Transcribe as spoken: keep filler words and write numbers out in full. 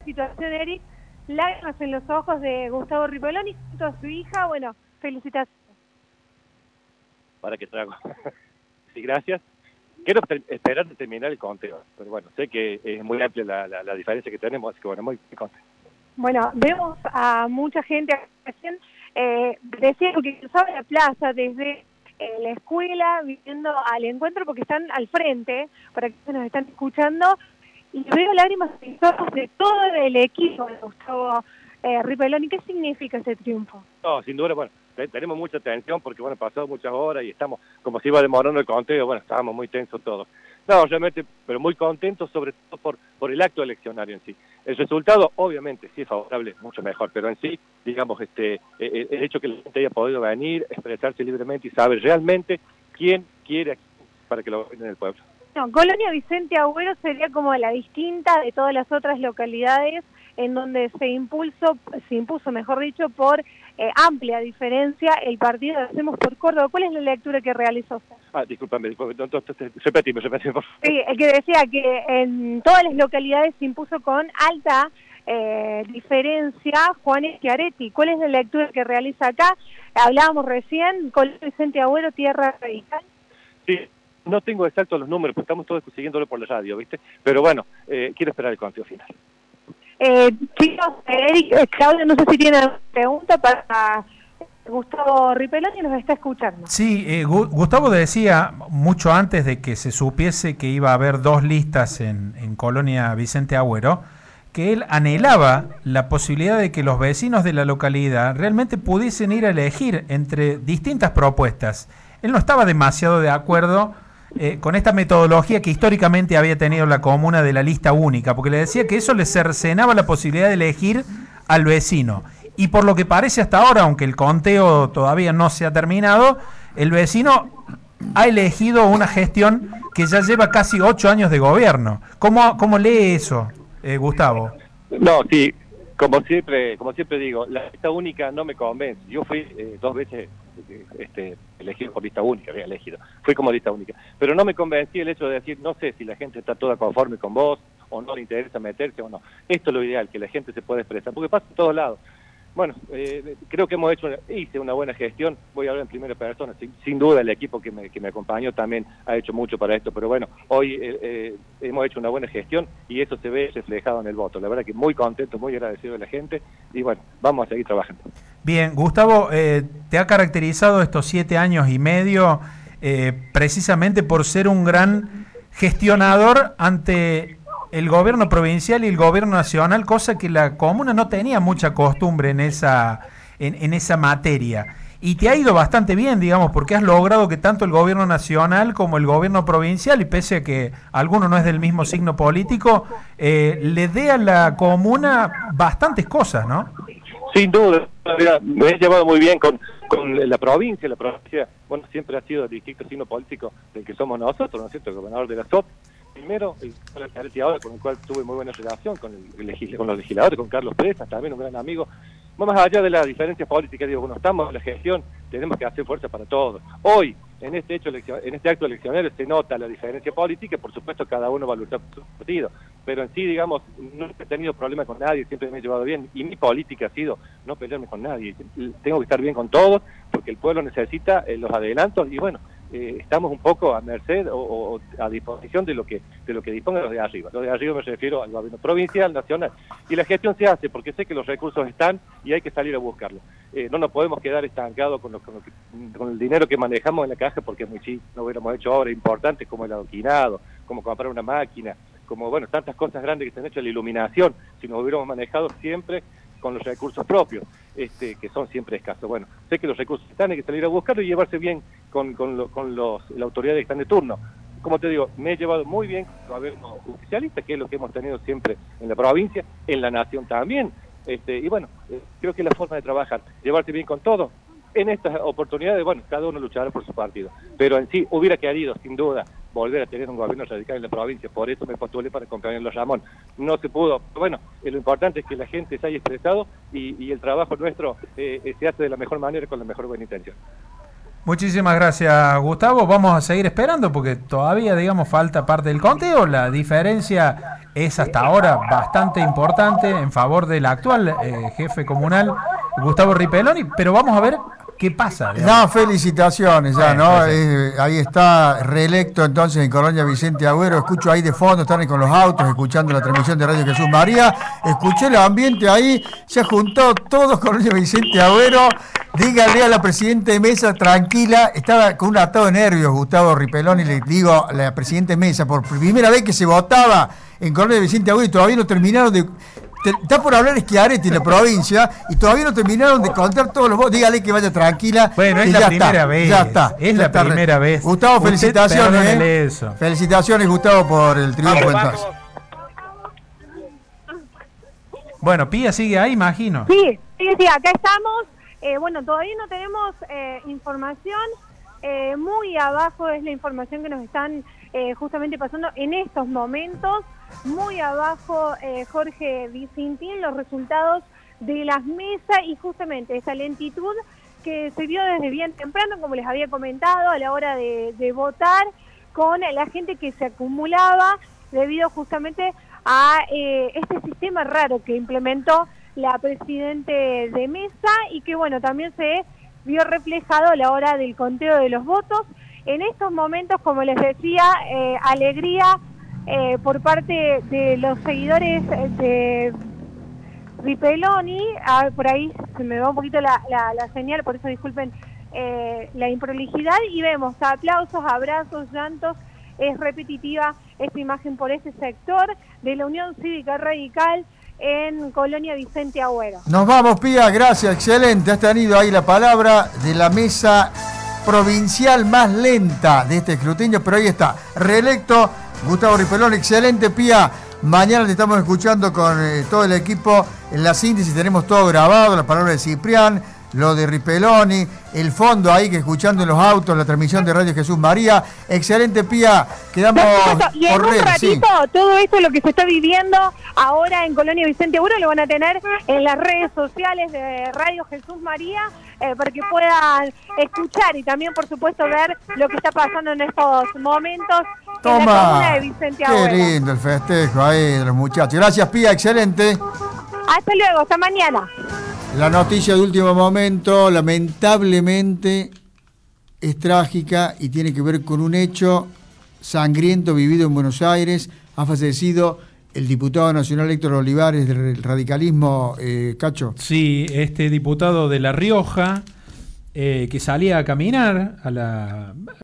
situación, Eric, lágrimas en los ojos de Gustavo Ripoloni junto a su hija. Bueno, felicitaciones. Para que trago. Sí, gracias. Quiero esperar de terminar el conteo, pero bueno, sé que es muy amplia la, la, la diferencia que tenemos, así que bueno, muy contento. Bueno, vemos a mucha gente recién, eh, decía que cruzaba la plaza desde eh, la escuela, viendo al encuentro, porque están al frente, para que nos están escuchando, y veo lágrimas en los ojos de todo el equipo de Gustavo eh, Ripoloni. ¿Qué significa ese triunfo? No, sin duda, bueno, tenemos mucha tensión porque, bueno, pasado muchas horas y estamos, como se iba demorando el conteo, bueno, estábamos muy tensos todos. No, realmente, pero muy contentos, sobre todo por, por el acto eleccionario en sí. El resultado, obviamente, sí es favorable, mucho mejor, pero en sí, digamos, este, el, el hecho que la gente haya podido venir, expresarse libremente y saber realmente quién quiere para que lo gobierne el pueblo. No, Colonia Vicente Agüero sería como la distinta de todas las otras localidades en donde se impulsó, se impuso, mejor dicho, por eh, amplia diferencia el partido de Hacemos por Córdoba. ¿Cuál es la lectura que realizó usted? Ah, discúlpame, discúlpame, repetime, repetime, por favor. Sí, el que decía que en todas las localidades se impuso con alta eh, diferencia Juan Schiaretti. ¿Cuál es la lectura que realiza acá? Hablábamos recién, Colonia Vicente Agüero, Tierra Radical. Sí. No tengo exactos los números, porque estamos todos siguiéndolo por la radio, ¿viste? Pero bueno, eh, quiero esperar el conteo final. Eh, chicos, Eric, eh, Claudio, no sé si tiene alguna pregunta para Gustavo Ripoloni, nos está escuchando. Sí, eh, Gu Gustavo decía mucho antes de que se supiese que iba a haber dos listas en, en Colonia Vicente Agüero, que él anhelaba la posibilidad de que los vecinos de la localidad realmente pudiesen ir a elegir entre distintas propuestas. Él no estaba demasiado de acuerdo Eh, con esta metodología que históricamente había tenido la comuna de la lista única, porque le decía que eso le cercenaba la posibilidad de elegir al vecino. Y por lo que parece hasta ahora, aunque el conteo todavía no se ha terminado, el vecino ha elegido una gestión que ya lleva casi ocho años de gobierno. ¿Cómo, cómo lee eso, eh, Gustavo? No, sí, como siempre, como siempre digo, la lista única no me convence. Yo fui eh, dos veces este, elegido por lista única, había elegido, fui como lista única, pero no me convencí el hecho de decir, no sé si la gente está toda conforme con vos, o no le interesa meterse o no. Esto es lo ideal, que la gente se pueda expresar, porque pasa en todos lados. Bueno, eh, creo que hemos hecho, hice una buena gestión, voy a hablar en primera persona, sin, sin duda el equipo que me, que me acompañó también ha hecho mucho para esto, pero bueno, hoy eh, eh, hemos hecho una buena gestión y eso se ve reflejado en el voto. La verdad que muy contento, muy agradecido de la gente y bueno, vamos a seguir trabajando. Bien, Gustavo, eh, te ha caracterizado estos siete años y medio eh, precisamente por ser un gran gestionador ante el gobierno provincial y el gobierno nacional, cosa que la comuna no tenía mucha costumbre en esa, en, en esa materia. Y te ha ido bastante bien, digamos, porque has logrado que tanto el gobierno nacional como el gobierno provincial, y pese a que alguno no es del mismo signo político, eh, le dé a la comuna bastantes cosas, ¿no? Sin duda, mira, me he llevado muy bien con, con la provincia, la provincia, bueno, siempre ha sido el distinto signo político del que somos nosotros, ¿no es cierto?, el gobernador de la S O P. Primero, el ahora con el cual tuve muy buena relación, con, el, el, con los legisladores, con Carlos Presas, también un gran amigo. Más allá de las diferencias políticas, digo, cuando estamos en la gestión, tenemos que hacer fuerza para todos. Hoy, en este hecho en este acto eleccionario, se nota la diferencia política, por supuesto cada uno va a luchar por su partido, pero en sí, digamos, no he tenido problemas con nadie, siempre me he llevado bien, y mi política ha sido no pelearme con nadie. Tengo que estar bien con todos, porque el pueblo necesita eh, los adelantos, y bueno, Eh, estamos un poco a merced o, o a disposición de lo que de lo que dispongan los de arriba. Los de arriba me refiero al gobierno provincial, nacional. Y la gestión se hace porque sé que los recursos están y hay que salir a buscarlos. Eh, no nos podemos quedar estancados con, lo, con, lo que, con el dinero que manejamos en la caja porque es muy chico. No hubiéramos hecho obras importantes como el adoquinado, como comprar una máquina, como bueno tantas cosas grandes que se han hecho, la iluminación, si nos hubiéramos manejado siempre con los recursos propios, este, que son siempre escasos. Bueno, sé que los recursos están, hay que salir a buscarlos y llevarse bien con, con, lo, con los, la autoridad que están de turno. Como te digo, me he llevado muy bien con el gobierno oficialista, que es lo que hemos tenido siempre en la provincia, en la nación también. Este, y bueno, eh, creo que es la forma de trabajar, llevarse bien con todo. En estas oportunidades, bueno, cada uno luchará por su partido. Pero en sí, hubiera querido, sin duda, volver a tener un gobierno radical en la provincia. Por eso me postulé para acompañar a los Ramón. No se pudo. Bueno, eh, lo importante es que la gente se haya expresado y, y el trabajo nuestro eh, se hace de la mejor manera con la mejor buena intención. Muchísimas gracias, Gustavo. Vamos a seguir esperando porque todavía, digamos, falta parte del conteo. La diferencia es hasta ahora bastante importante en favor del actual eh, jefe comunal, Gustavo Ripeloni, pero vamos a ver qué pasa. Digamos. No, felicitaciones ya, eh, ¿no? Sí, sí. Eh, ahí está reelecto entonces en Colonia Vicente Agüero. Escucho ahí de fondo, están ahí con los autos, escuchando la transmisión de Radio Jesús María. Escuché el ambiente ahí, se ha juntado todo Colonia Vicente Agüero. Dígale a la presidenta de mesa, tranquila, estaba con un atado de nervios Gustavo Ripeloni, le digo a la presidenta de mesa, por primera vez que se votaba en Colonia Vicente Agüero y todavía no terminaron de... Está por hablar Schiaretti en la provincia y todavía no terminaron de contar todos los votos. Dígale que vaya tranquila. Bueno, es la primera está, vez. Ya está. Es ya la está. primera vez. Gustavo, Usted, felicitaciones. perdónele ¿eh? eso. Felicitaciones, Gustavo, por el triunfo entonces. Bueno, Pía sigue ahí, imagino. Sí, sí, sí, acá estamos. Eh, bueno, todavía no tenemos eh, información. Eh, muy abajo es la información que nos están eh, justamente pasando en estos momentos. Muy abajo, eh, Jorge Vicentín, los resultados de las mesas y justamente esa lentitud que se vio desde bien temprano, como les había comentado, a la hora de, de votar, con la gente que se acumulaba debido justamente a eh, este sistema raro que implementó la presidente de mesa y que bueno, también se vio reflejado a la hora del conteo de los votos. En estos momentos, como les decía, eh, alegría eh, por parte de los seguidores de Ripeloni. Ah, por ahí se me va un poquito la, la, la señal, por eso disculpen eh, la improlijidad, y vemos aplausos, abrazos, llantos. Es repetitiva esta imagen por este sector de la Unión Cívica Radical en Colonia Vicente Agüero. Nos vamos, Pía, gracias, excelente. Has tenido ahí la palabra de la mesa provincial más lenta de este escrutinio, pero ahí está, reelecto Gustavo Ripeloni, excelente, Pía. Mañana te estamos escuchando con eh, todo el equipo en la síntesis, tenemos todo grabado, la palabra de Ciprián, lo de Ripeloni, el fondo ahí que escuchando en los autos, la transmisión de Radio Jesús María. Excelente, Pía, quedamos y en por un redes, ratito, sí. todo esto, lo que se está viviendo ahora en Colonia Vicente Agüero, lo van a tener en las redes sociales de Radio Jesús María, eh, para que puedan escuchar y también, por supuesto, ver lo que está pasando en estos momentos en la Toma, comuna de Vicente qué Agüero. lindo el festejo ahí de los muchachos. Gracias, Pía, excelente. Hasta luego, hasta mañana. La noticia de último momento, lamentablemente, es trágica y tiene que ver con un hecho sangriento vivido en Buenos Aires. Ha fallecido el diputado nacional Héctor Olivares del radicalismo, eh, Cacho. Sí, este diputado de La Rioja, eh, que salía a caminar a la...